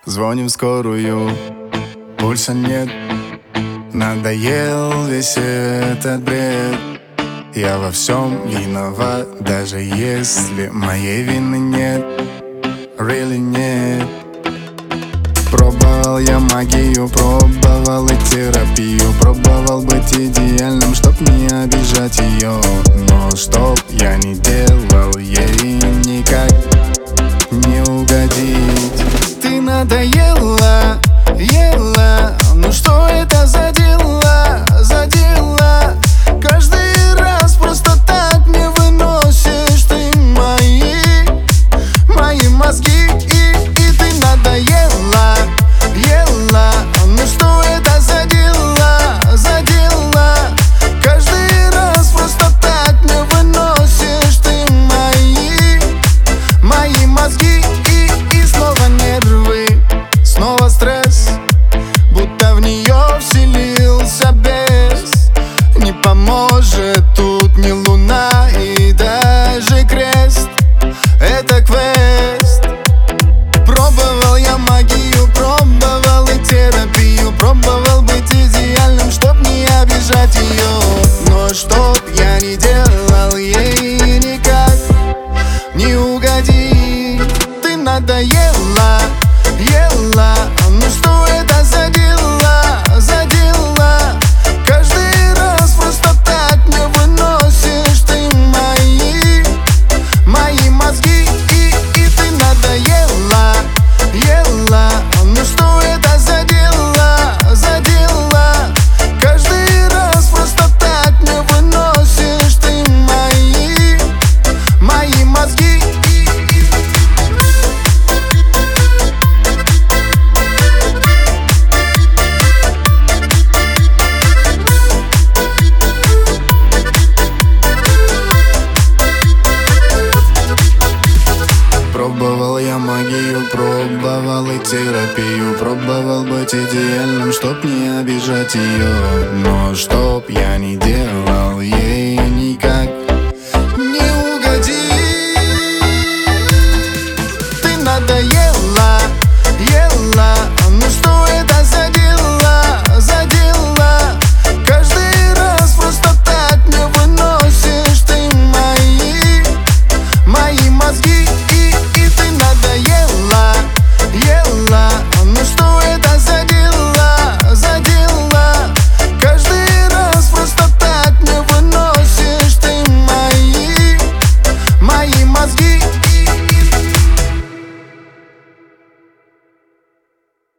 Звоним в скорую, пульса нет. Надоел весь этот бред. Я во всем виноват, даже если моей вины нет. Really нет. Пробовал я магию, пробовал и терапию, пробовал быть идеальным, чтоб не обижать ее. Но чтоб я не делал ей никак не угодить. Ты надоела, ела, ну что это за дела, за дела? Каждый раз просто так не выносишь ты мои мозги. И ты надоела, ела, ну что это за дела, за дела? Каждый раз просто так не выносишь ты мои мозги. И снова нервы, снова стресс, будто в нее вселился бес. Не поможет тут ни луна и даже крест. Это квест. Пробовал я магию, пробовал и терапию, пробовал быть идеальным, чтоб не обижать ее. Но чтоб я не делал ей никак не угодить. Ты надоела, ела, ну что это за дела, за дела? Каждый раз просто так не выносишь ты мои мозги. И ты надоела, ела, ну что это за дела, за дела? Каждый раз просто так не выносишь ты мои мозги. Пробовал я магию, пробовал и терапию, пробовал быть идеальным, чтоб не обижать ее. Но чтоб я не делал